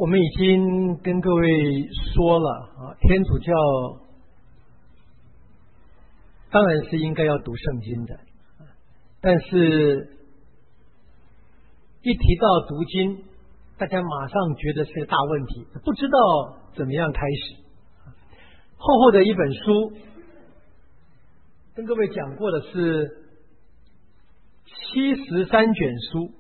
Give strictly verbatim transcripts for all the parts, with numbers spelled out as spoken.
我们已经跟各位说了啊，天主教当然是应该要读圣经的，但是一提到读经，大家马上觉得是个大问题，不知道怎么样开始。厚厚的一本书，跟各位讲过的是七十三卷书，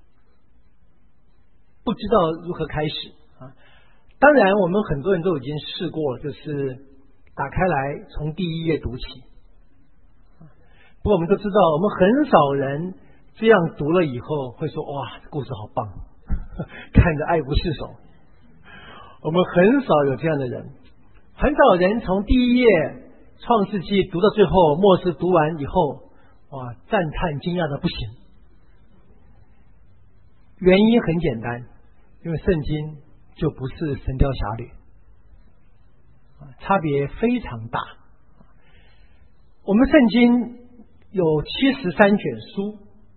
不知道如何开始啊。当然我们很多人都已经试过，就是打开来从第一页读起。不过我们都知道，我们很少人这样读了以后会说哇，故事好棒，看着爱不释手。我们很少有这样的人，很少人从第一页创世纪读到最后，末世读完以后，哇，赞叹惊讶的不行。原因很简单，因为圣经就不是神雕侠侣，差别非常大。我们圣经有七十三卷书，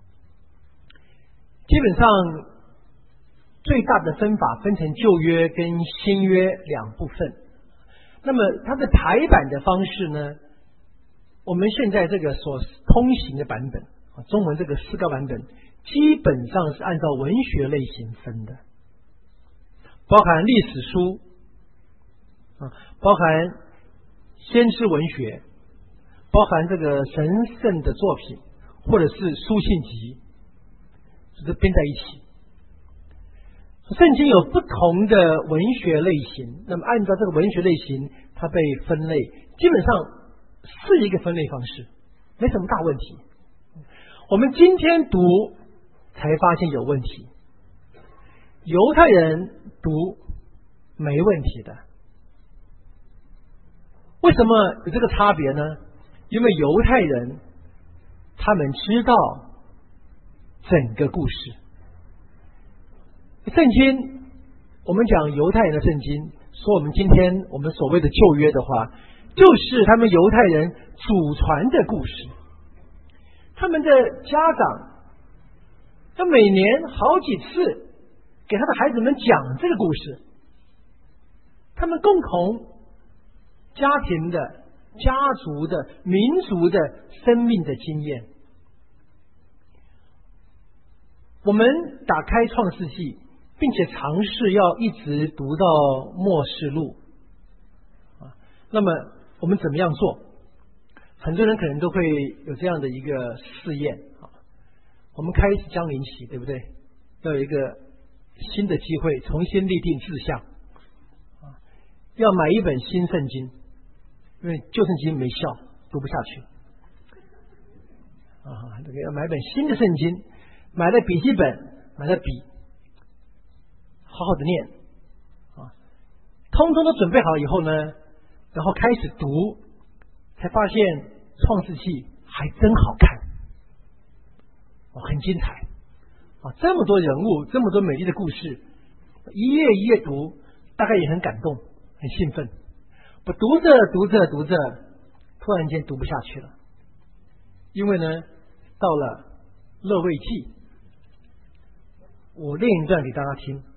基本上最大的分法分成旧约跟新约两部分。那么它的排版的方式呢，我们现在这个所通行的版本，中文这个诗歌版本，基本上是按照文学类型分的，包含历史书，包含先知文学，包含这个神圣的作品，或者是书信集，这编在一起。圣经有不同的文学类型，那么按照这个文学类型，它被分类，基本上是一个分类方式，没什么大问题。我们今天读才发现有问题，犹太人读没问题的。为什么有这个差别呢？因为犹太人他们知道整个故事。圣经，我们讲犹太人的圣经，说我们今天我们所谓的旧约的话，就是他们犹太人祖传的故事。他们的家长他每年好几次给他的孩子们讲这个故事，他们共同家庭的、家族的、民族的生命的经验。我们打开创世纪，并且尝试要一直读到末世录啊，那么我们怎么样做？很多人可能都会有这样的一个试验啊。我们开始将临期，对不对？要有一个新的机会，重新立定志向啊，要买一本新圣经，因为旧圣经没效，读不下去啊。这个要买本新的圣经，买了笔记本，买了笔，好好的念啊，通通都准备好以后呢，然后开始读，才发现创世纪还真好看，哦，很精彩啊！这么多人物，这么多美丽的故事，一页一页读，大概也很感动，很兴奋。我读着读着读着，突然间读不下去了，因为呢，到了勒未记，我念一段给大家听。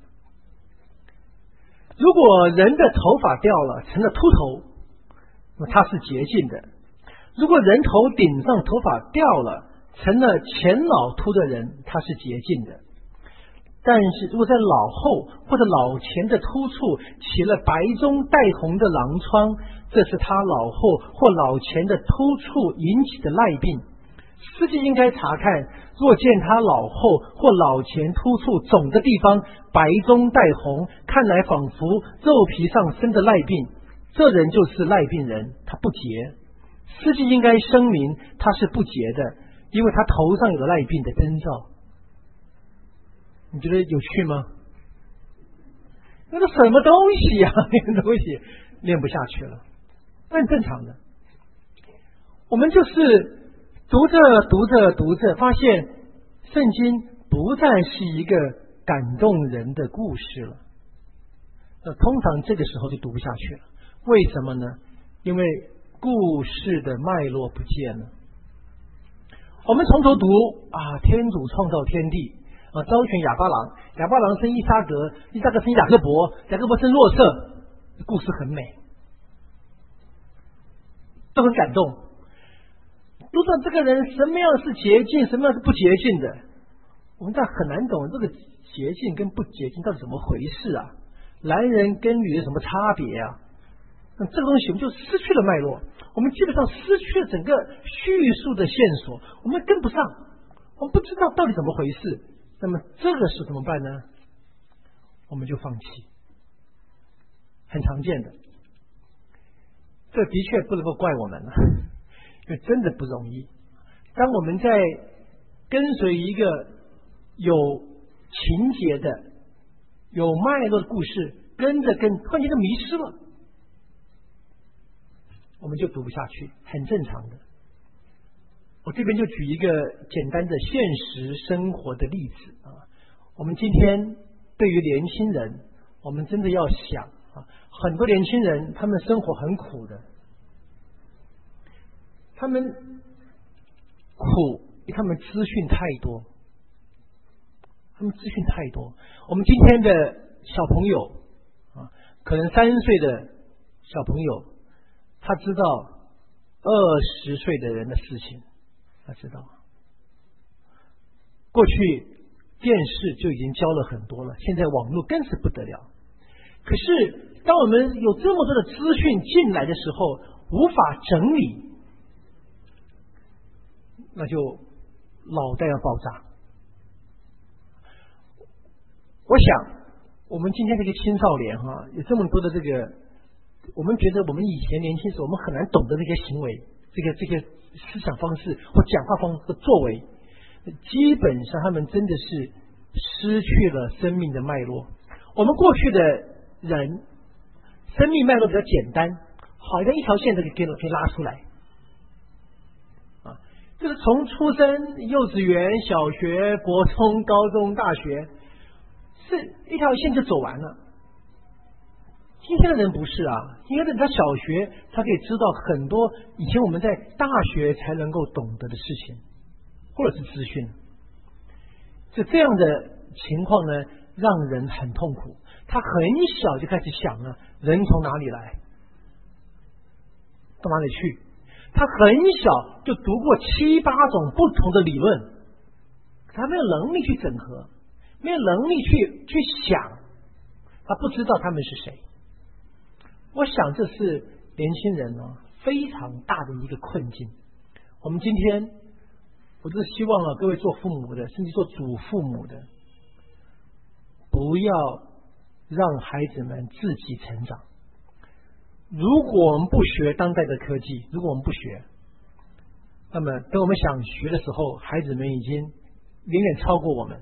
如果人的头发掉了，成了秃头，那么它是洁净的；如果人头顶上头发掉了，成了前老秃的人，他是洁净的。但是如果在老后或者老前的秃处起了白中带红的狼疮，这是他老后或老前的秃处引起的癩病。司机应该查看，若见他老后或老前突处肿的地方白中带红，看来仿佛肉皮上生的癩病，这人就是癩病人，他不洁。司机应该声明他是不洁的，因为他头上有癩病的征兆。你觉得有趣吗？那个什么东西啊，那个东西念不下去了，那很正常的。我们就是读着读着读着，发现圣经不再是一个感动人的故事了。那通常这个时候就读不下去了。为什么呢？因为故事的脉络不见了。我们从头读啊，天主创造天地啊， 啊，招选亚巴郎，亚巴郎生伊撒格，伊撒格生雅各伯，雅各伯生洛色，故事很美，都很感动。都知道这个人什么样是洁净，什么样是不洁净的，我们但很难懂这个洁净跟不洁净到底怎么回事啊？男人跟女人什么差别啊？那这个东西我们就失去了脉络，我们基本上失去了整个叙述的线索，我们跟不上，我们不知道到底怎么回事。那么这个时候怎么办呢？我们就放弃，很常见的。这的确不能够怪我们了，因为真的不容易。当我们在跟随一个有情节的、有脉络的故事，跟着跟突然间就迷失了，我们就读不下去，很正常的。我这边就举一个简单的现实生活的例子啊。我们今天对于年轻人，我们真的要想啊，很多年轻人他们生活很苦的，他们苦，他们资讯太多，他们资讯太多。我们今天的小朋友啊，可能三岁的小朋友，他知道二十岁的人的事情。他知道，过去电视就已经教了很多了，现在网络更是不得了。可是，当我们有这么多的资讯进来的时候，无法整理，那就脑袋要爆炸。我想，我们今天这个青少年哈、啊，有这么多的这个，我们觉得我们以前年轻时候我们很难懂得这些行为，这个这个。思想方式或讲话方式和作为，基本上他们真的是失去了生命的脉络。我们过去的人生命脉络比较简单，好像一条线都可以可以拉出来啊，就是从出生、幼稚园、小学、国中、高中、大学，是一条线就走完了。今天的人不是啊，今天的人他小学他可以知道很多以前我们在大学才能够懂得的事情，或者是资讯。就这样的情况呢，让人很痛苦。他很小就开始想了，人从哪里来，到哪里去。他很小就读过七八种不同的理论，他没有能力去整合，没有能力去去想，他不知道他们是谁。我想这是年轻人呢、啊、非常大的一个困境。我们今天，我就是希望啊，各位做父母的，甚至做祖父母的，不要让孩子们自己成长。如果我们不学当代的科技，如果我们不学，那么等我们想学的时候，孩子们已经远远超过我们。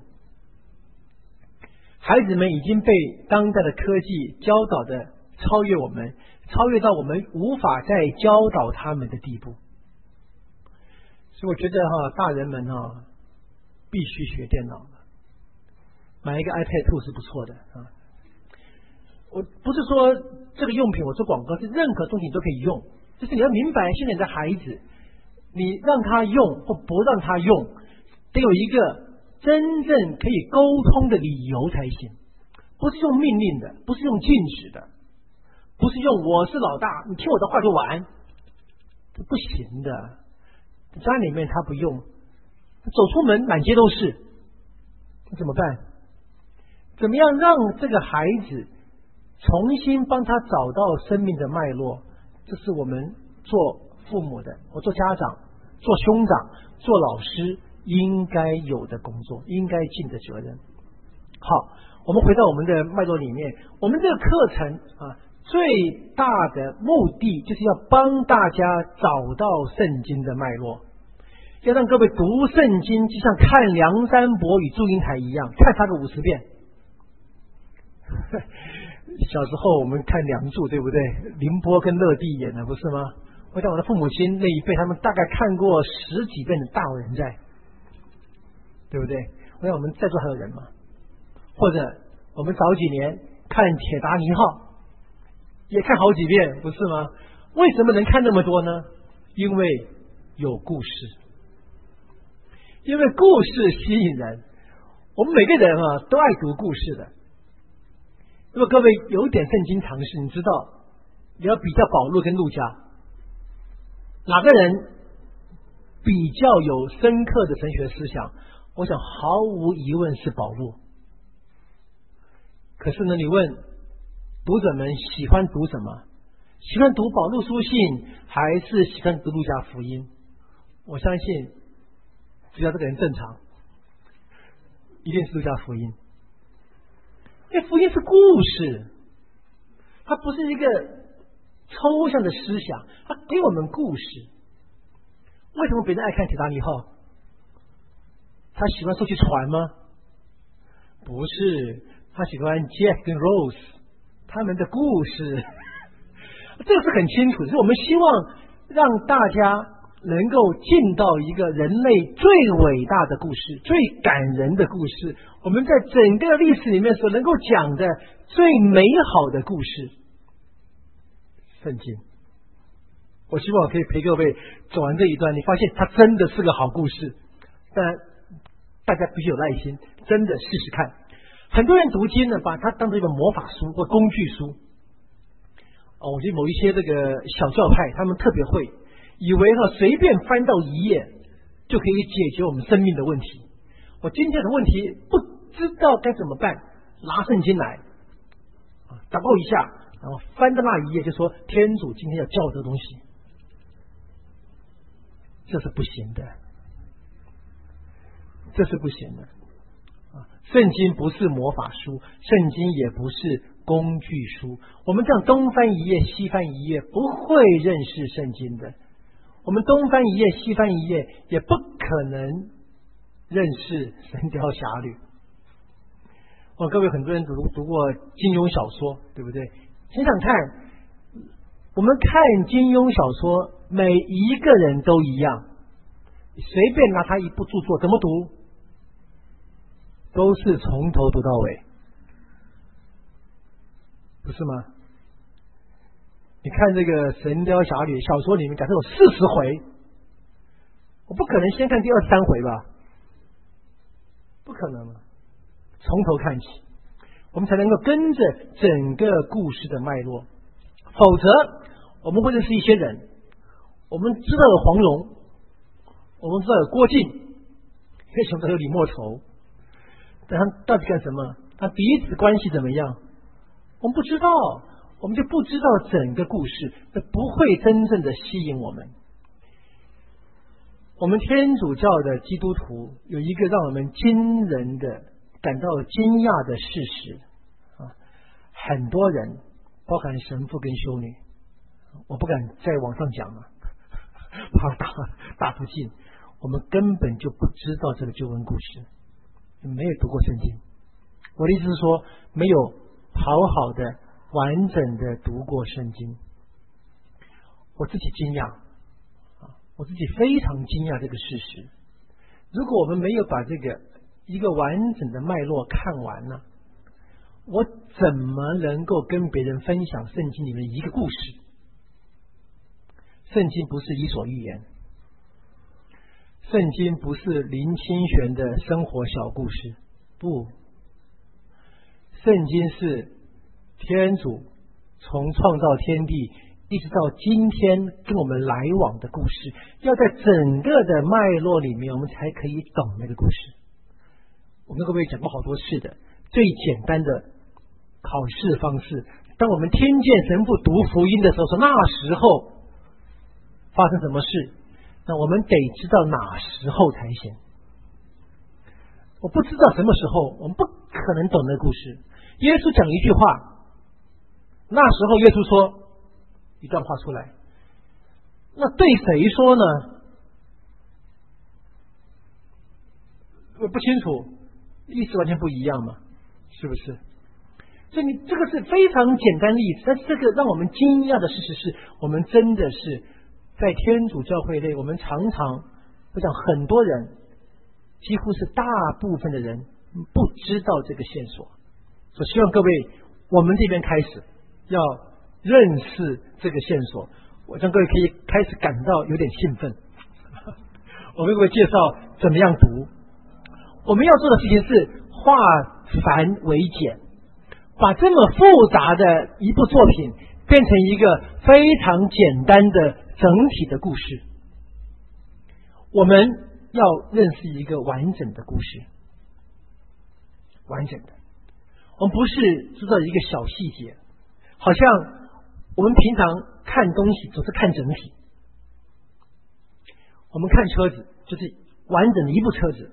孩子们已经被当代的科技教导的超越我们，超越到我们无法再教导他们的地步。所以我觉得哈、啊，大人们哈、啊、必须学电脑了，买一个 iPad 二是不错的啊。我不是说这个用品我做广告，是任何东西你都可以用，就是你要明白现在的孩子，你让他用或不让他用，得有一个真正可以沟通的理由才行，不是用命令的，不是用禁止的，不是用我是老大你听我的话就完，这不行的。家里面他不用，走出门满街都是，怎么办？怎么样让这个孩子重新帮他找到生命的脉络？这是我们做父母的，我做家长、做兄长、做老师应该有的工作，应该尽的责任。好，我们回到我们的脉络里面，我们这个课程啊，最大的目的就是要帮大家找到圣经的脉络，要让各位读圣经就像看梁山伯与祝英台一样，看他个五十遍。小时候我们看梁祝，对不对？凌波跟乐地演的，不是吗？我想我的父母亲那一辈，他们大概看过十几遍的《大有人在》，对不对？我想我们在座还有人吗？或者我们早几年看《铁达尼号》，也看好几遍，不是吗？为什么能看那么多呢？因为有故事，因为故事吸引人。 我们每个人啊都爱读故事的。如果各位有一点圣经常识，你知道你要比较保罗跟路加，哪个人比较有深刻的神学思想？我想毫无疑问是保罗。可是呢，你问读者们喜欢读什么？喜欢读保罗书信，还是喜欢读路加福音？我相信，只要这个人正常，一定是路加福音。因为福音是故事，它不是一个抽象的思想，它给我们故事。为什么别人爱看铁达尼号？他喜欢说去船吗？不是，他喜欢 Jack 跟 Rose 他们的故事。这个是很清楚，是我们希望让大家能够进到一个人类最伟大的故事、最感人的故事，我们在整个历史里面所能够讲的最美好的故事——圣经。我希望我可以陪各位走完这一段，你发现它真的是个好故事。当然，大家必须有耐心，真的试试看。很多人读经呢，把它当成一个魔法书或工具书。哦，我觉得某一些这个小教派，他们特别会，以为哈随便翻到一页就可以解决我们生命的问题。我今天的问题不知道该怎么办，拿圣经来啊，祷告一下，然后翻到那一页就说天主今天要教这个东西，这是不行的，这是不行的啊！圣经不是魔法书，圣经也不是工具书。我们这样东翻一页西翻一页不会认识圣经的，我们东翻一页西翻一页也不可能认识神雕侠侣。哦，各位很多人读读过金庸小说，对不对？想想看，我们看金庸小说，每一个人都一样，随便拿他一部著作怎么读，都是从头读到尾，不是吗？你看这个《神雕侠侣》小说里面，假设有四十回，我不可能先看第二十三回吧？不可能，从头看起，我们才能够跟着整个故事的脉络。否则，我们会认识一些人，我们知道有黄蓉，我们知道有郭靖，为什么有李莫愁？但他到底干什么？他彼此关系怎么样？我们不知道，我们就不知道整个故事，这不会真正的吸引我们。我们天主教的基督徒有一个让我们惊人的、感到惊讶的事实啊，很多人，包含神父跟修女，我不敢在网上讲了，怕打打不进。我们根本就不知道这个救恩故事，没有读过圣经。我的意思是说，没有好好的、完整的读过圣经。我自己惊讶啊，我自己非常惊讶这个事实。如果我们没有把这个一个完整的脉络看完呢，我怎么能够跟别人分享圣经里面一个故事？圣经不是伊索寓言，圣经不是林清玄的生活小故事，不，圣经是天主从创造天地一直到今天跟我们来往的故事，要在整个的脉络里面，我们才可以懂那个故事。我跟各位讲过好多次的，最简单的考试方式，当我们听见神父读福音的时候，说那时候发生什么事，那我们得知道哪时候才行。我不知道什么时候，我们不可能懂那个故事。耶稣讲一句话，那时候耶稣说一段话出来，那对谁说呢？我不清楚，意思完全不一样嘛，是不是？所以你这个是非常简单例子，但是这个让我们惊讶的事实是，我们真的是在天主教会内，我们常常，我想很多人，几乎是大部分的人不知道这个线索。所以希望各位，我们这边开始要认识这个线索，我让各位可以开始感到有点兴奋。我为各位介绍怎么样读。我们要做的事情是化繁为简，把这么复杂的一部作品变成一个非常简单的整体的故事。我们要认识一个完整的故事，完整的，我们不是知道一个小细节，好像我们平常看东西总是看整体。我们看车子就是完整的一部车子，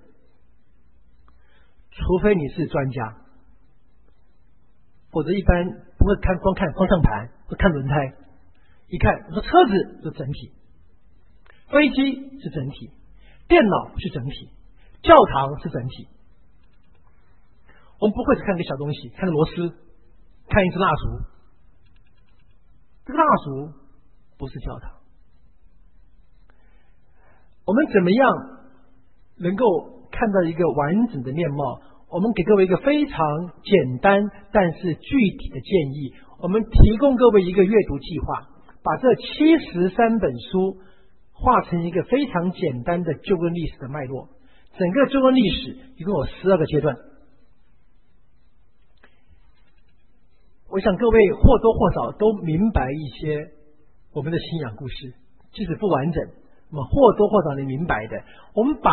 除非你是专家，否则一般不会看光看方向盘，会看轮胎。一看，我说车子是整体，飞机是整体，电脑是整体，教堂是整体。我们不会只看个小东西，看个螺丝，看一支蜡烛。这个蜡烛不是教堂。我们怎么样能够看到一个完整的面貌？我们给各位一个非常简单但是具体的建议，我们提供各位一个阅读计划，把这七十三本书画成一个非常简单的救恩历史的脉络。整个救恩历史一共有十二个阶段。我想各位或多或少都明白一些我们的信仰故事，即使不完整，那么或多或少你明白的。我们把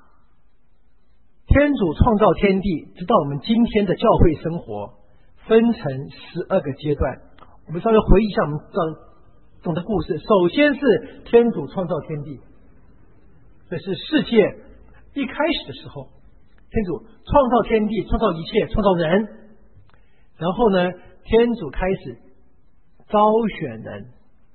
天主创造天地直到我们今天的教会生活分成十二个阶段。我们稍微回忆一下我们这种的故事。首先是天主创造天地，这是世界一开始的时候，天主创造天地，创造一切，创造人。然后呢，天主开始招选人，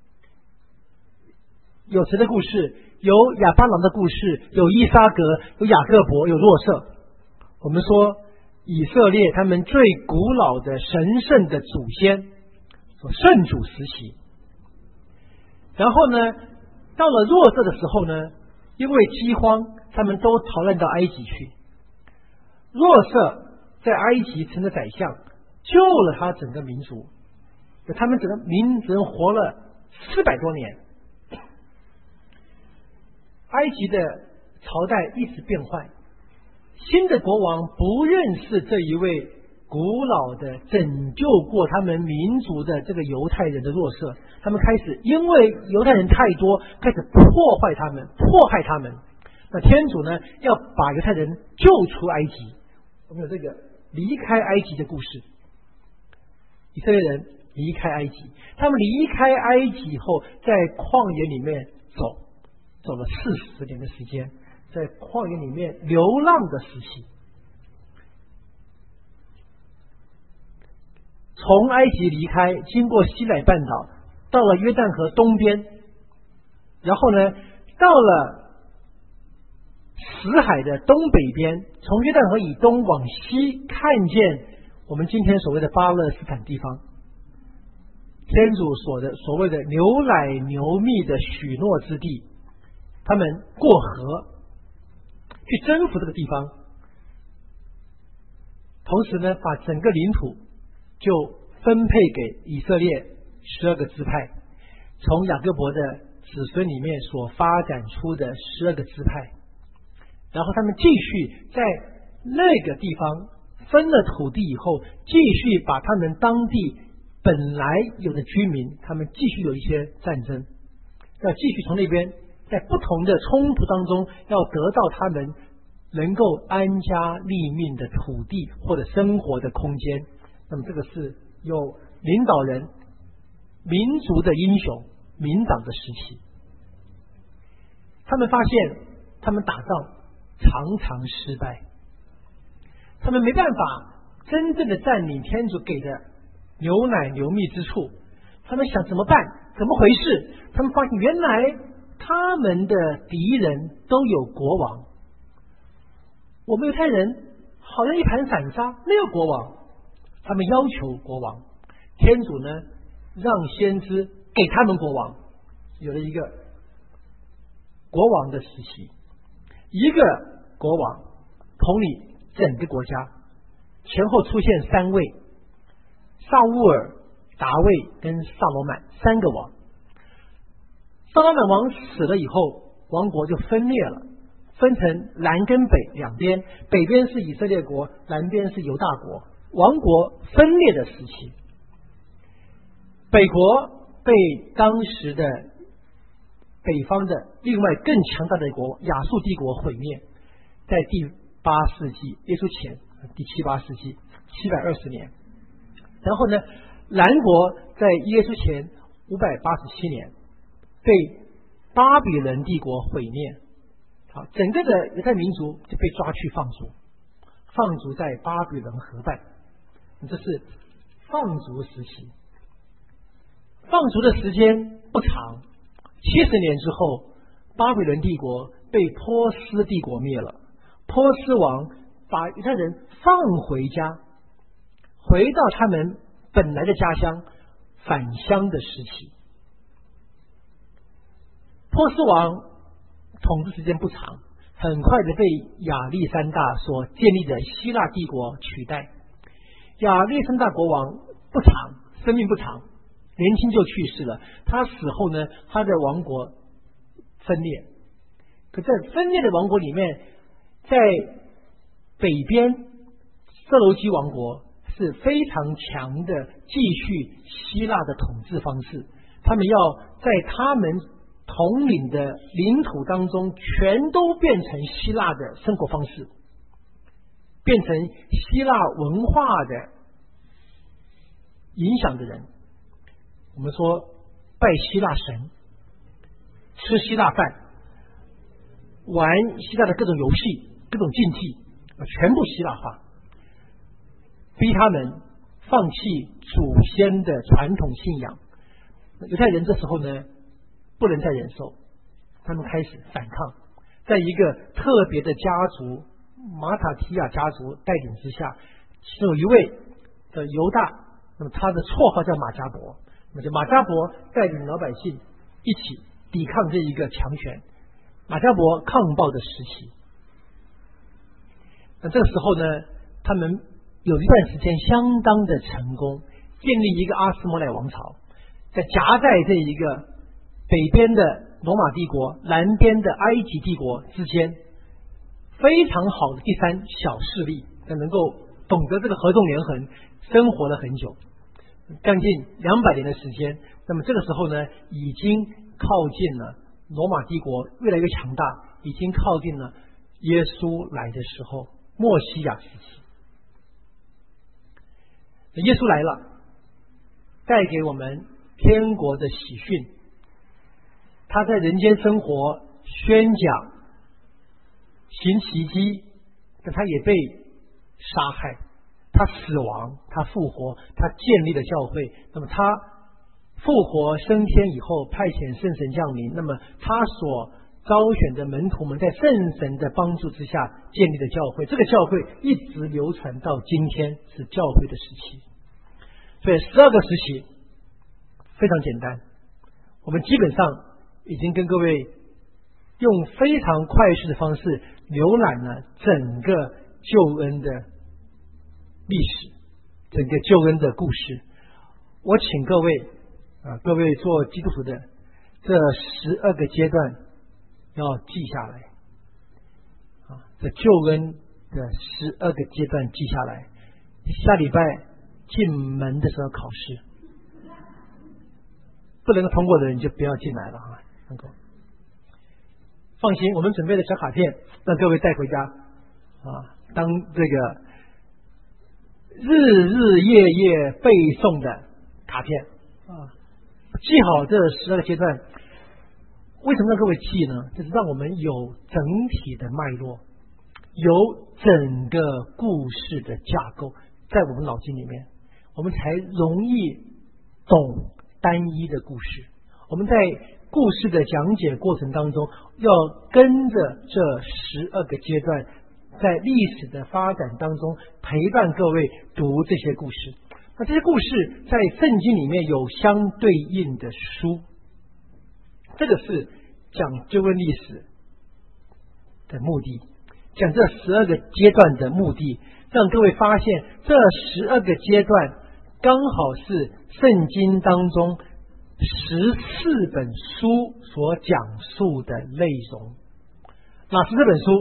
有谁的故事？有亚巴郎的故事，有伊撒格，有雅各伯，有若瑟。我们说以色列他们最古老的神圣的祖先，说圣主时期。然后呢，到了若瑟的时候呢，因为饥荒，他们都逃难到埃及去。若瑟在埃及成了宰相，救了他整个民族，他们整个民族活了四百多年。埃及的朝代一直变换，新的国王不认识这一位古老的拯救过他们民族的这个犹太人的若瑟，他们开始因为犹太人太多，开始破坏他们，迫害他们。那天主呢，要把犹太人救出埃及。我们有这个离开埃及的故事。以色列人离开埃及，他们离开埃及以后，在旷野里面走，走了四十年的时间，在旷野里面流浪的时期。从埃及离开，经过西乃半岛，到了约旦河东边，然后呢，到了死海的东北边，从约旦河以东往西，看见我们今天所谓的巴勒斯坦地方，天主所的所谓的牛奶牛蜜的许诺之地，他们过河去征服这个地方，同时呢，把整个领土就分配给以色列十二个支派，从雅各伯的子孙里面所发展出的十二个支派，然后他们继续在那个地方分了土地以后，继续把他们当地本来有的居民，他们继续有一些战争，要继续从那边在不同的冲突当中，要得到他们能够安家立命的土地或者生活的空间。那么这个是有领导人民族的英雄民党的时期，他们发现他们打仗常常失败，他们没办法真正的占领天主给的牛奶牛蜜之处，他们想怎么办？怎么回事？他们发现原来他们的敌人都有国王，我们犹太人好像一盘散沙，没有国王。他们要求国王，天主呢让先知给他们国王，有了一个国王的时期，一个国王统领整个国家，前后出现三位，萨乌尔、达卫跟萨罗曼三个王。萨罗曼王死了以后，王国就分裂了， 分成南跟北两边，北边是以色列国，南边是犹大国，王国分裂的时期。北国被当时的北方的另外更强大的国亚述帝国毁灭，在第八世纪耶稣前第七八世纪七百二十年。然后呢，南国在耶稣前五百八十七年被巴比伦帝国毁灭。好，整个的犹太民族就被抓去放逐，放逐在巴比伦河畔。这是放逐时期。放逐的时间不长，七十年之后，巴比伦帝国被波斯帝国灭了。波斯王把犹太人放回家，回到他们本来的家乡，返乡的时期。波斯王统治时间不长，很快的被亚历山大所建立的希腊帝国取代。亚历山大国王不长，生命不长，年轻就去世了。他死后呢，他的王国分裂。可在分裂的王国里面，在北边色罗基王国是非常强的继续希腊的统治方式，他们要在他们统领的领土当中全都变成希腊的生活方式，变成希腊文化的影响的人。我们说拜希腊神，吃希腊饭，玩希腊的各种游戏、各种竞技，全部希腊化，逼他们放弃祖先的传统信仰。犹太人这时候呢，不能再忍受，他们开始反抗。在一个特别的家族马塔提亚家族带领之下，其中有一位的犹大，那么他的绰号叫马加伯，那么就马加伯带领老百姓一起抵抗这一个强权，马加伯抗暴的时期。那这个时候呢，他们有一段时间相当的成功，建立一个阿斯摩乃王朝，在夹在这一个北边的罗马帝国、南边的埃及帝国之间，非常好的第三小势力，能够懂得这个合纵连横，生活了很久，将近两百年的时间。那么这个时候呢，已经靠近了罗马帝国越来越强大，已经靠近了耶稣来的时候，默西亚时期。耶稣来了，带给我们天国的喜讯。他在人间生活，宣讲，行奇迹，但他也被杀害，他死亡，他复活，他建立了教会。那么他复活升天以后，派遣圣神降临，那么他所招选的门徒们在圣神的帮助之下建立的教会，这个教会一直流传到今天，是教会的时期。所以十二个时期非常简单，我们基本上已经跟各位用非常快速的方式浏览了整个救恩的历史，整个救恩的故事。我请各位啊，各位做基督徒的，这十二个阶段要记下来啊，这救恩的十二个阶段记下来。下礼拜进门的时候考试，不能够通过的人就不要进来了啊。能够放心，我们准备的小卡片让各位带回家啊，当这个日日夜夜背诵的卡片啊。记好这十二个阶段，为什么让各位记呢？就是让我们有整体的脉络，有整个故事的架构在我们脑筋里面，我们才容易懂单一的故事。我们在故事的讲解过程当中，要跟着这十二个阶段，在历史的发展当中陪伴各位读这些故事。那这些故事在圣经里面有相对应的书，这个是讲救恩历史的目的，讲这十二个阶段的目的，让各位发现这十二个阶段刚好是圣经当中十四本书所讲述的内容， 哪是这本书？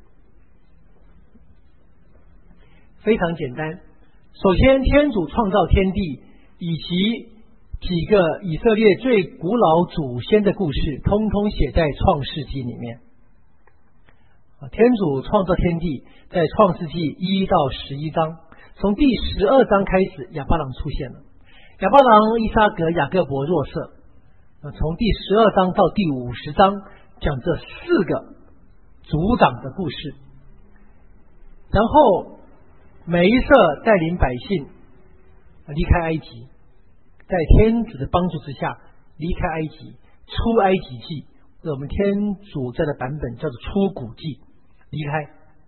非常简单，首先天主创造天地以及几个以色列最古老祖先的故事，通通写在创世纪里面。天主创造天地，在创世纪一到十一章，从第十二章开始，亚巴郎出现了。亚巴郎、伊撒格、雅各伯、若瑟，从第十二章到第五十章，讲这四个族长的故事。然后梅瑟带领百姓离开埃及，在天主的帮助之下离开埃及，出埃及记，我们天主教的版本叫做出谷记，离开，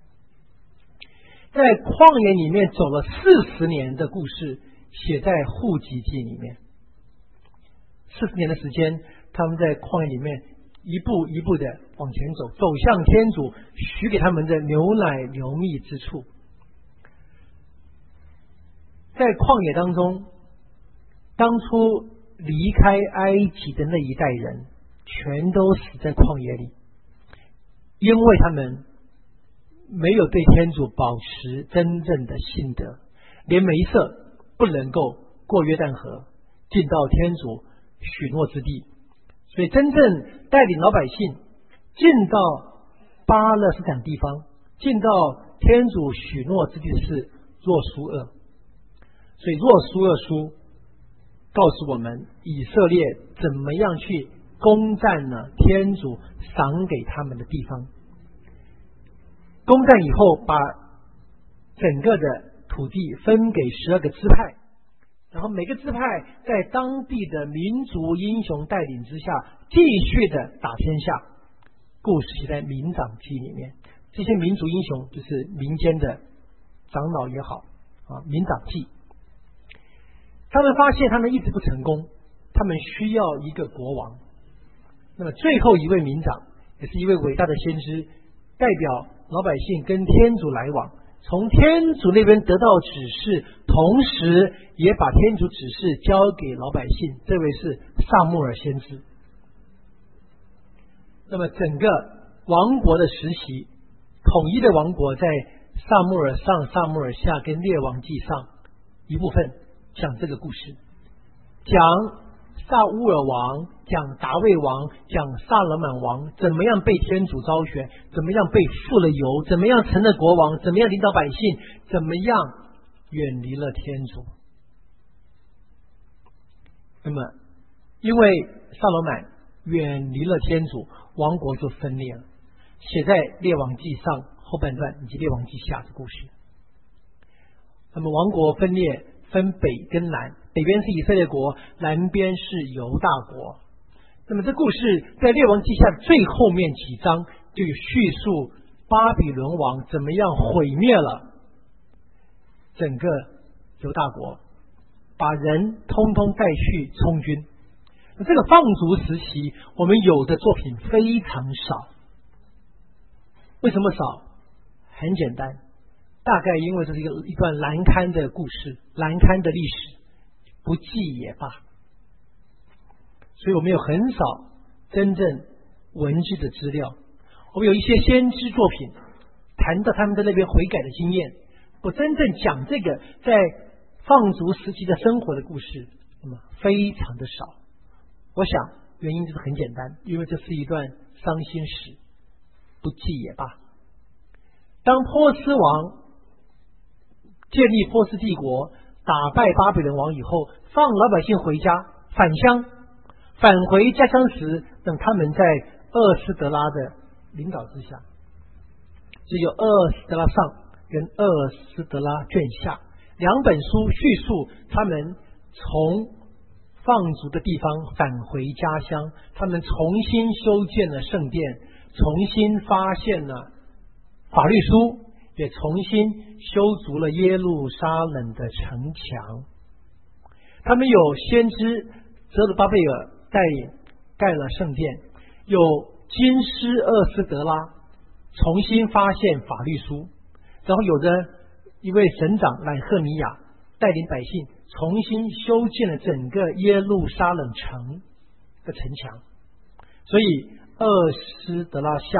在旷野里面走了四十年的故事，写在户籍记里面。四十年的时间，他们在旷野里面一步一步的往前走，走向天主许给他们的牛奶流蜜之处。在旷野当中，当初离开埃及的那一代人全都死在旷野里，因为他们没有对天主保持真正的信德，连梅瑟不能够过约旦河进到天主许诺之地。所以真正带领老百姓进到巴勒斯坦地方，进到天主许诺之地是若苏厄。所以若苏厄书告诉我们，以色列怎么样去攻占了天主赏给他们的地方。攻占以后，把整个的土地分给十二个支派，然后每个支派在当地的民族英雄带领之下，继续的打天下。故事写在民长记里面，这些民族英雄就是民间的长老也好啊，民长记。他们发现他们一直不成功，他们需要一个国王。那么最后一位民长也是一位伟大的先知，代表老百姓跟天主来往，从天主那边得到指示，同时也把天主指示交给老百姓。这位是撒慕尔先知。那么整个王国的时期，统一的王国在撒慕尔上、撒慕尔下跟列王记上一部分讲这个故事，讲撒乌尔王，讲达味王，讲萨勒满王怎么样被天主招选，怎么样被付了油，怎么样成了国王，怎么样领导百姓，怎么样远离了天主。那么因为萨勒满远离了天主，王国就分裂了，写在列王记上后半段以及列王记下的故事。那么王国分裂分北跟南，北边是以色列国，南边是犹大国。那么这故事在列王记下最后面几章就有叙述巴比伦王怎么样毁灭了整个犹大国，把人通通带去充军。那这个放逐时期，我们有的作品非常少。为什么少？很简单，大概因为这是一个一段难堪的故事，难堪的历史，不记也罢。所以我们有很少真正文字的资料。我们有一些先知作品，谈到他们在那边悔改的经验，不真正讲这个在放逐时期的生活的故事，那么非常的少。我想原因就是很简单，因为这是一段伤心史，不记也罢。当波斯王建立波斯帝国，打败巴比伦王以后，放老百姓回家返乡，返回家乡时，等他们在厄斯德拉的领导之下，只有厄斯德拉上跟厄斯德拉卷下两本书叙述他们从放逐的地方返回家乡，他们重新修建了圣殿，重新发现了法律书，也重新修筑了耶路撒冷的城墙。他们有先知泽鲁巴贝尔带领盖了圣殿，有金师厄斯德拉重新发现法律书，然后有着一位省长乃赫尼亚带领百姓重新修建了整个耶路撒冷城的城墙。所以厄斯德拉下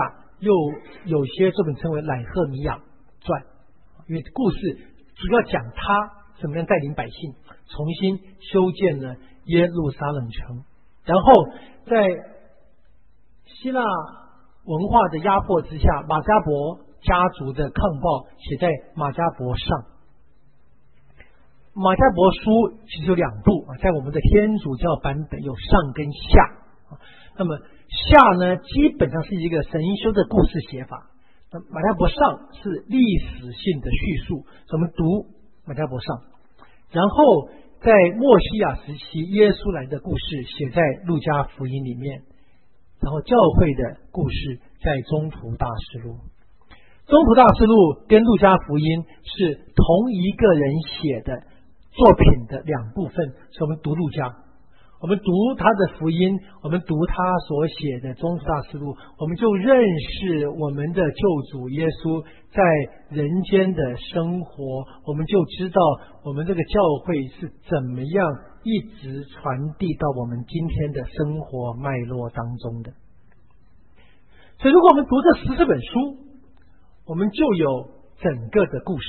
又有些作品称为乃赫米亚传，因为故事主要讲他怎么样带领百姓重新修建了耶路撒冷城，然后在希腊文化的压迫之下，马加伯家族的抗暴写在马加伯上。马加伯书其实有两部，在我们的天主教版本有上跟下。那么下呢，基本上是一个神修的故事写法，那马加伯上是历史性的叙述，我们读马加伯上，然后在默西亚时期耶稣来的故事写在路加福音里面，然后教会的故事在宗徒大事录。宗徒大事录跟路加福音是同一个人写的作品的两部分，所以我们读路加，我们读他的福音，我们读他所写的宗徒大事录，我们就认识我们的救主耶稣在人间的生活，我们就知道我们这个教会是怎么样一直传递到我们今天的生活脉络当中的。所以如果我们读这十四本书，我们就有整个的故事。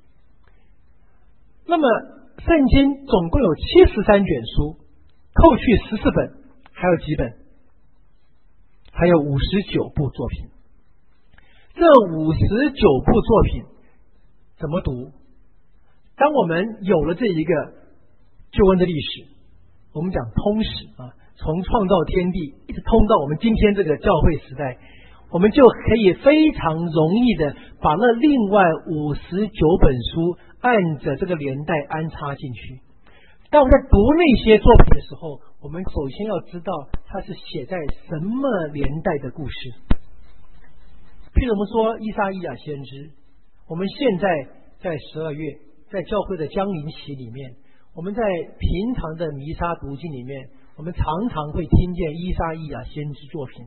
那么圣经总共有七十三卷书，扣去十四本，还有几本？还有五十九部作品。这五十九部作品怎么读？当我们有了这一个救恩的历史，我们讲通史啊，从创造天地一直通到我们今天这个教会时代，我们就可以非常容易的把那另外五十九本书按着这个年代安插进去。当我们在读那些作品的时候，我们首先要知道它是写在什么年代的故事。譬如我们说以赛亚先知，我们现在在十二月在教会的降临期里面，我们在平常的弥撒读经里面，我们常常会听见以赛亚先知作品。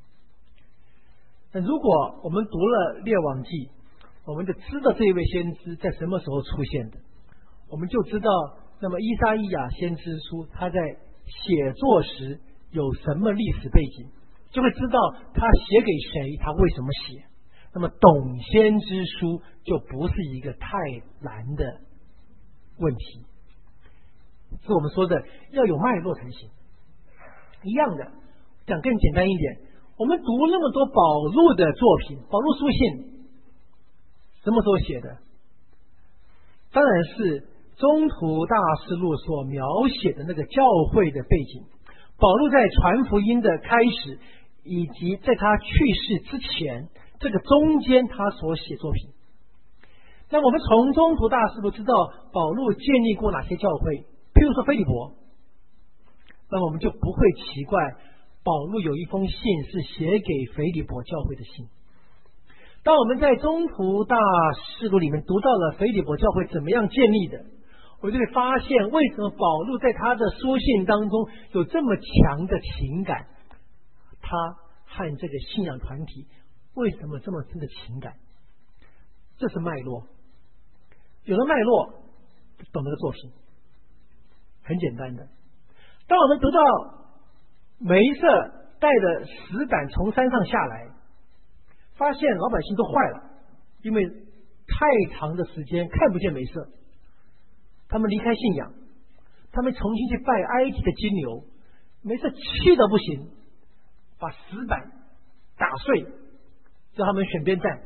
那如果我们读了列王记，我们就知道这一位先知在什么时候出现的，我们就知道那么以赛亚先知书他在写作时有什么历史背景，就会知道他写给谁，他为什么写。那么懂先知书就不是一个太难的问题，是我们说的要有脉络才行。一样的讲更简单一点，我们读那么多保禄的作品，保禄书信什么时候写的？当然是宗徒大事录所描写的那个教会的背景。保禄在传福音的开始，以及在他去世之前，这个中间他所写作品。那我们从宗徒大事录知道保禄建立过哪些教会，譬如说腓利伯，那么我们就不会奇怪保禄有一封信是写给腓利伯教会的信。当我们在宗徒大事录里面读到了腓利伯教会怎么样建立的，我就会发现为什么保禄在他的书信当中有这么强的情感，他和这个信仰团体为什么这么深的情感？这是脉络。有了脉络，懂这个作品很简单的。当我们读到梅瑟带着石板从山上下来，发现老百姓都坏了，因为太长的时间看不见梅瑟，他们离开信仰，他们重新去拜埃及的金牛，梅瑟气得不行，把石板打碎，让他们选边站，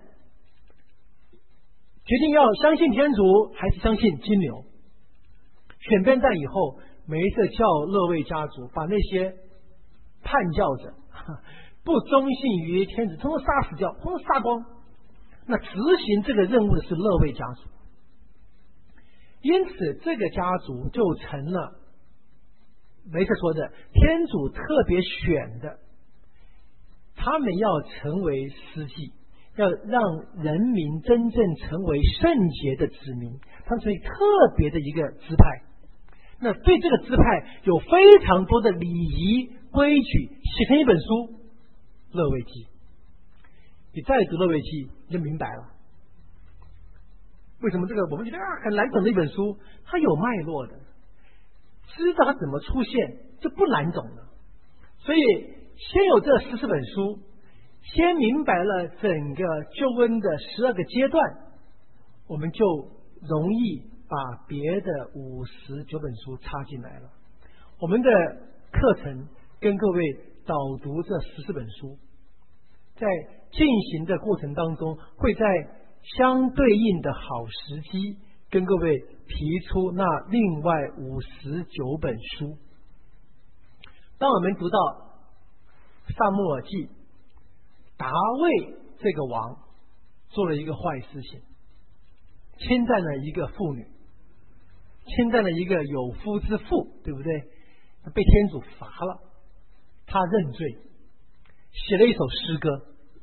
决定要相信天主还是相信金牛。选边站以后，梅瑟叫勒卫家族把那些叛教者不忠信于天子通通杀死掉，通通杀光。那执行这个任务的是勒卫家族，因此这个家族就成了梅瑟说的天主特别选的，他们要成为司祭，要让人民真正成为圣洁的子民，他们是特别的一个支派。那对这个支派有非常多的礼仪规矩，写成一本书《勒卫记》。你再读《勒卫记》你就明白了，为什么这个我们觉得啊很难懂的一本书，它有脉络的，知道它怎么出现就不难懂了。所以先有这十四本书， 先明白了整个救恩的十二个阶段，我们就容易把别的五十九本书插进来了。我们的课程跟各位导读这十四本书，在进行的过程当中，会在相对应的好时机跟各位提出那另外五十九本书。当我们读到撒母耳记，大卫这个王做了一个坏事情，侵占了一个妇女，侵占了一个有夫之妇，对不对？被天主罚了，他认罪，写了一首诗歌，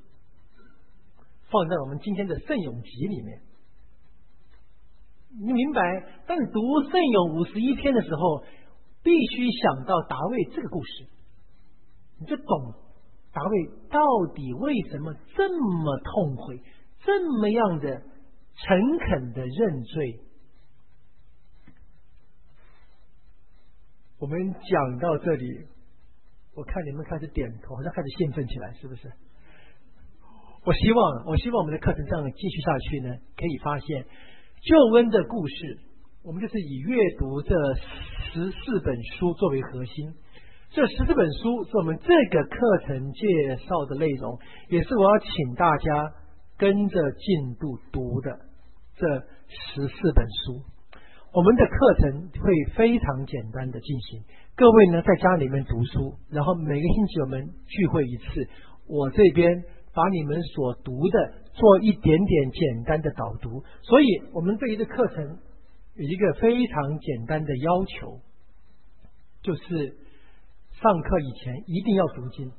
放在我们今天的圣咏集里面。你明白？当你读圣咏五十一篇的时候，必须想到达卫这个故事，你就懂达卫到底为什么这么痛悔，这么样的诚恳的认罪。我们讲到这里，我看你们开始点头，好像开始兴奋起来，是不是？我希望我希望我们的课程这样继续下去呢，可以发现救恩的故事，我们就是以阅读这十四本书作为核心。这十四本书是我们这个课程介绍的内容，也是我要请大家跟着进度读的这十四本书。我们的课程会非常简单的进行，各位呢在家里面读书，然后每个星期我们聚会一次，我这边把你们所读的做一点点简单的导读。所以我们对于这课程有一个非常简单的要求，就是上课以前一定要读经。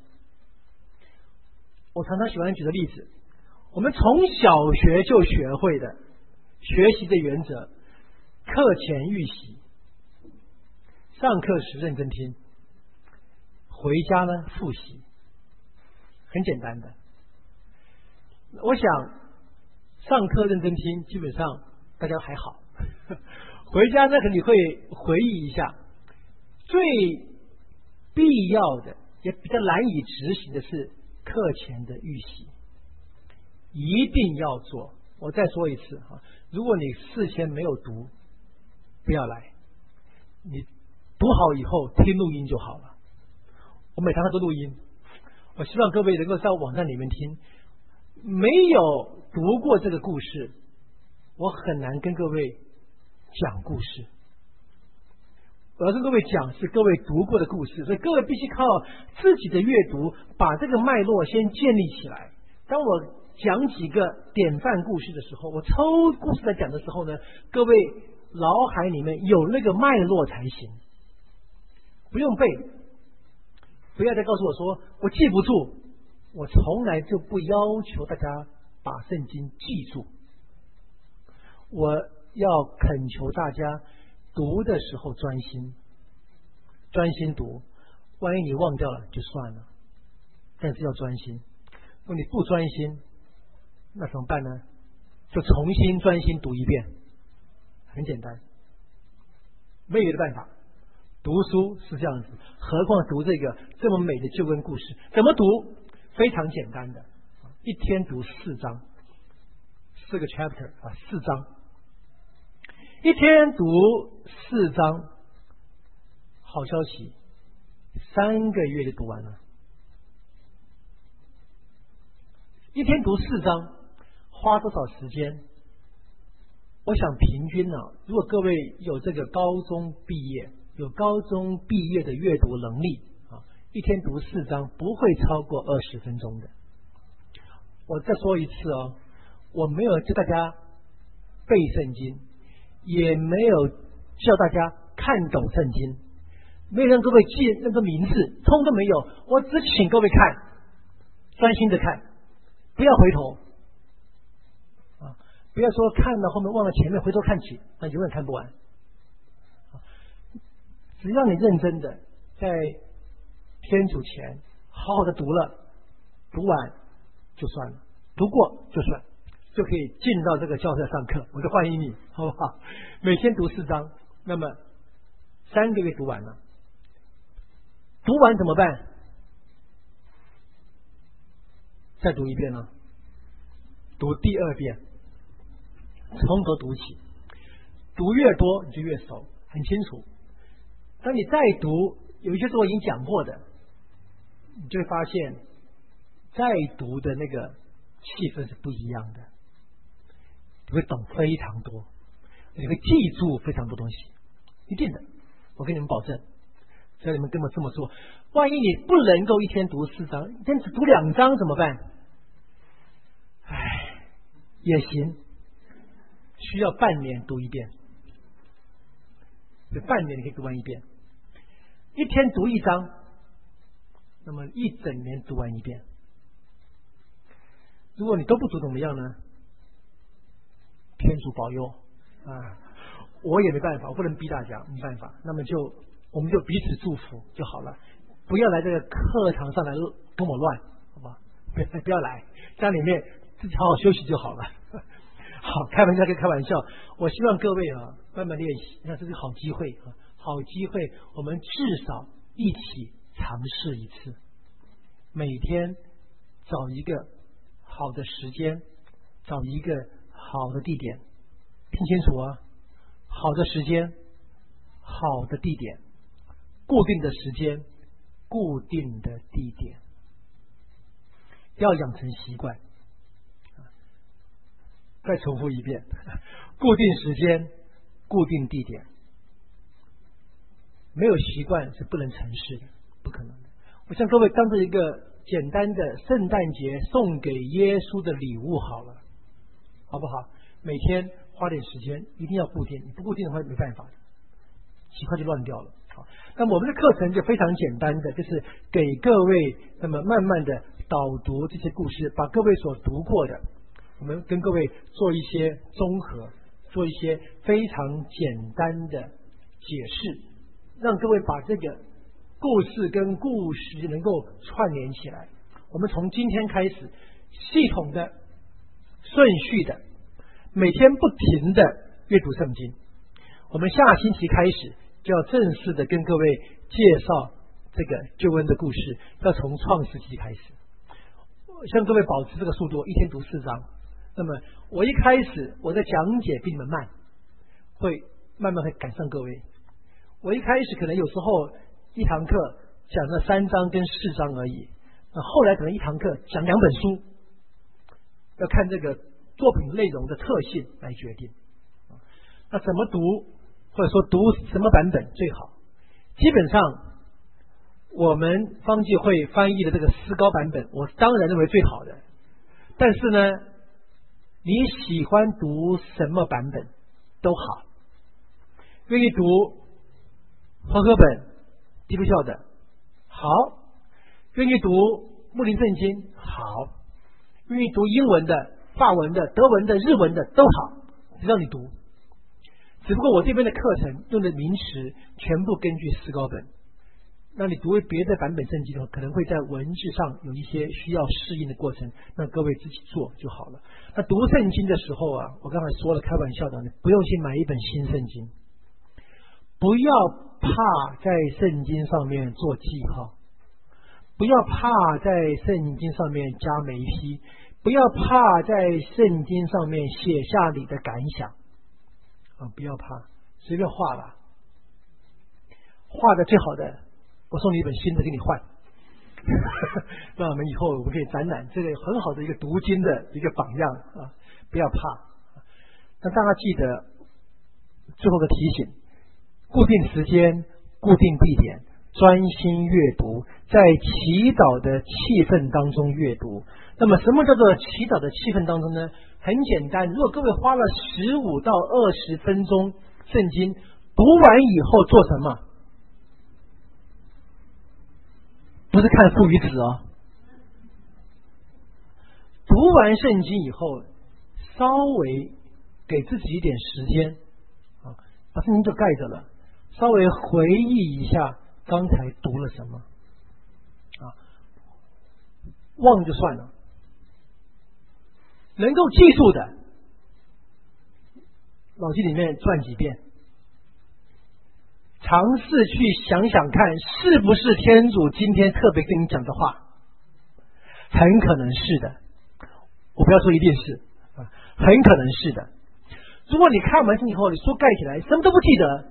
我常常喜欢举的例子，我们从小学就学会的学习的原则，课前预习，上课时认真听，回家呢复习，很简单的。我想上课认真听，基本上大家还好。回家呢，肯定会回忆一下。最必要的，也比较难以执行的是课前的预习，一定要做。我再说一次啊，如果你事先没有读，不要来。你读好以后听录音就好了。我每堂课都录音，我希望各位能够在网站里面听。没有读过这个故事，我很难跟各位讲故事。我要跟各位讲是各位读过的故事，所以各位必须靠自己的阅读把这个脉络先建立起来。当我讲几个典范故事的时候，我抽故事来讲的时候呢，各位脑海里面有那个脉络才行，不用背。不要再告诉我说我记不住，我从来就不要求大家把圣经记住，我要恳求大家读的时候专心，专心读。万一你忘掉了就算了，但是要专心。如果你不专心，那怎么办呢？就重新专心读一遍，很简单，没有别的办法。读书是这样子，何况读这个这么美的救恩故事，怎么读？非常简单的，一天读四章，四个 chapter 啊，四章，一天读四章，好消息，三个月就读完了。一天读四章，花多少时间？我想平均呢、啊，如果各位有这个高中毕业，有高中毕业的阅读能力啊，一天读四章不会超过二十分钟的。我再说一次哦，我没有教大家背圣经，也没有叫大家看懂圣经，没有让各位记那个名字，通通没有。我只请各位看，专心的看，不要回头啊！不要说看了后面忘了前面，回头看起，那永远看不完。只要你认真的在天主前好好的读了，读完就算了，读过就算，就可以进到这个教室上课。我就欢迎你，好不好？每天读四章，那么三个月读完了，读完怎么办？ 再读一遍呢？读第二遍，从头读起，读越多你就越熟，很清楚。当你再读，有一些是我已经讲过的，你就会发现再读的那个气氛是不一样的，你会懂非常多，你会记住非常多东西，一定的，我跟你们保证。只要你们跟我这么做，万一你不能够一天读四章，一天只读两章怎么办？唉，也行，需要半年读一遍，这半年你可以读完一遍，一天读一章，那么一整年读完一遍。如果你都不读怎么样呢？天主保佑啊！我也没办法，我不能逼大家，没办法。那么就我们就彼此祝福就好了，不要来这个课堂上来跟我乱，好吧？不要不要来，家里面自己好好休息就好了。好，开玩笑跟开玩笑，我希望各位啊慢慢练习，那这是好机会啊，好机会，我们至少一起尝试一次，每天找一个好的时间，找一个好的地点，听清楚啊！好的时间，好的地点，固定的时间，固定的地点，要养成习惯。再重复一遍，固定时间，固定地点，没有习惯是不能成事的，不可能的。我向各位当做一个简单的圣诞节送给耶稣的礼物好了，好不好？每天花点时间，一定要固定，你不固定的话没办法的，习惯就乱掉了。好，那么我们的课程就非常简单的，就是给各位那么慢慢的导读这些故事，把各位所读过的，我们跟各位做一些综合，做一些非常简单的解释，让各位把这个故事跟故事能够串联起来。我们从今天开始，系统的、顺序的，每天不停的阅读圣经。我们下星期开始就要正式的跟各位介绍这个救恩的故事，要从创世纪开始。向各位保持这个速度，一天读四章。那么我一开始我的讲解比你们慢，会慢慢会赶上各位。我一开始可能有时候一堂课讲了三章跟四章而已，那后来可能一堂课讲两本书，要看这个作品内容的特性来决定。那怎么读，或者说读什么版本最好？基本上我们方济会翻译的这个思高版本，我当然认为最好的。但是呢，你喜欢读什么版本都好，愿意读和合本基督教的好，愿意读穆林圣经好，愿意读英文的、法文的、德文的、日文的都好，只要你读。只不过我这边的课程用的名词全部根据思高本，那你读别的版本圣经的话，可能会在文字上有一些需要适应的过程，那各位自己做就好了。那读圣经的时候啊，我刚才说了，开玩笑的，你不用去买一本新圣经，不要怕在圣经上面做记号，不要怕在圣经上面加眉批，不要怕在圣经上面写下你的感想啊！不要怕，随便画吧，画的最好的，我送你一本新的给你换。那我们以后我们可以展览这个很好的一个读经的一个榜样啊！不要怕。那大家记得最后的提醒：固定时间、固定地点，专心阅读，在祈祷的气氛当中阅读。那么什么叫做祈祷的气氛当中呢？很简单，如果各位花了十五到二十分钟圣经读完以后做什么？不是看父与子哦。读完圣经以后，稍微给自己一点时间啊，把圣经就盖着了，稍微回忆一下刚才读了什么啊，忘就算了，能够记住的脑筋里面转几遍，尝试去想想看是不是天主今天特别跟你讲的话， 很可能是的，我不要说一定是啊，很可能是的。如果你看完以后你书盖起来什么都不记得，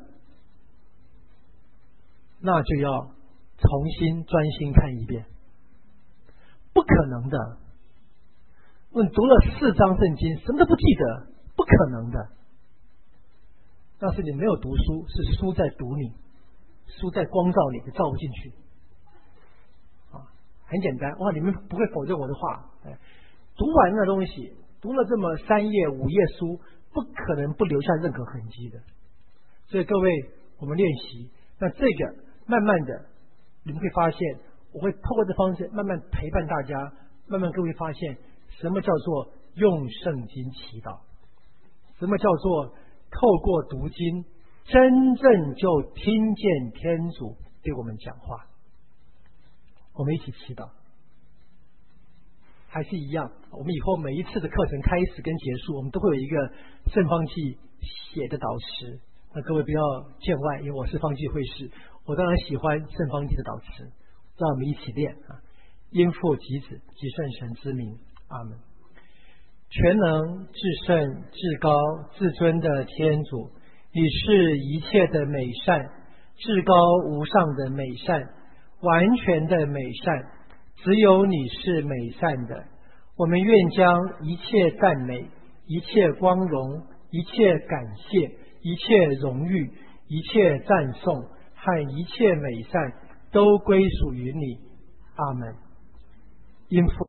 那就要重新专心看一遍，不可能的。你读了四章圣经什么都不记得，不可能的。那是你没有读书，是书在读你，书在光照你，照不进去啊。很简单哇，你们不会否认我的话。哎，读完那东西，读了这么三页五页书，不可能不留下任何痕迹的。所以各位，我们练习，那这个慢慢的，你们会发现，我会透过这方式慢慢陪伴大家，慢慢各位发现什么叫做用圣经祈祷，什么叫做透过读经真正就听见天主对我们讲话。我们一起祈祷。还是一样，我们以后每一次的课程开始跟结束，我们都会有一个圣方济写的导词。那各位不要见外，因为我是方济会士，我当然喜欢圣方济的导词。让我们一起练啊！因父及子及圣神之名，阿门。全能至圣至高至尊的天主，你是一切的美善，至高无上的美善，完全的美善，只有你是美善的。我们愿将一切赞美、一切光荣、一切感谢、一切荣誉、一切赞颂和一切美善都归属于你，阿门。因父